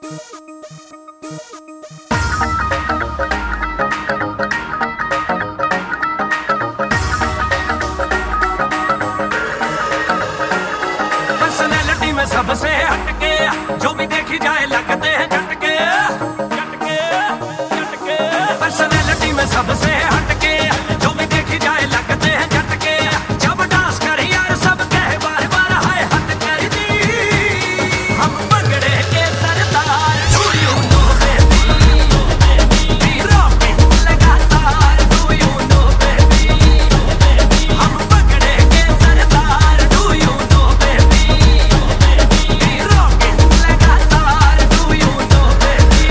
Personality में सबसे हटके जो भी देखी जाए लगते हैं झटके झटके झटके। पर्सनैलिटी में सबसे हटके जो भी देखी जाए लगते हैं झटके। जब डांस करी यार सब कहे बार बार हाय हद कर दी। हम पगड़े के सरदार do you know baby we rocking लगातार डू यू नो बेबी। हम पगड़े के सरदार do you know baby we rocking लगातार डू यू नो बेबी।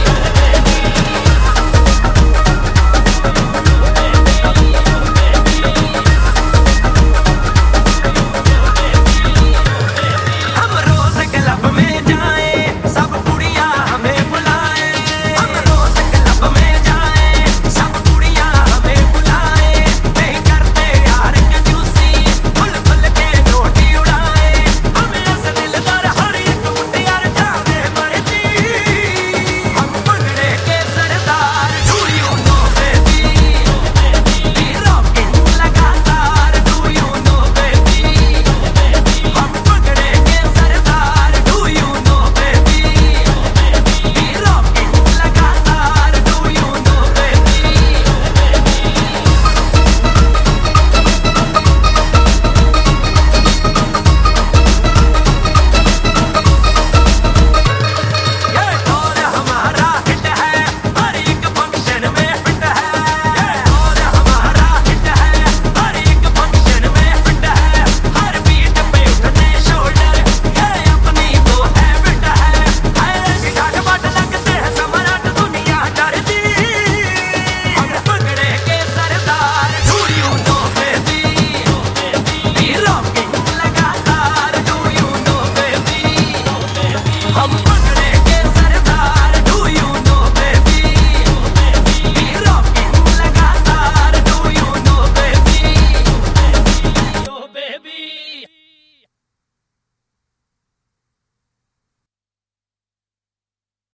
हम रोज क्लब में जाएं सब कुड़ियां हमें बुलाएं। हम रोज क्लब में जाएं सब कुड़ियां हमें बुलाएं। नहीं करते यार कंजूसी खुल खुल के नोटी उड़ाएं। हमें ऐसे दिलदार हर एक मुटियार जाने मरती। हम पगड़े के सरदार do you know baby we rocking लगातार डू यू नो बेबी। हम पगड़े के सरदार do you know baby we rocking लगातार डू यू नो बेबी। ये और हमारा हिट है हर एक फंक्शन में फिट है। ये और हमारा हिट है हर एक फंक्शन में फिट है। हर बीट पे उठने शोल्डर ये अपनी तो हैबिट है। ऐसे ठाट बाट लगते हैं सम्राट दुनिया डरती। हम पगड़े के सरदार do you know baby we rocking लगातार डू यू नो बेबी। हम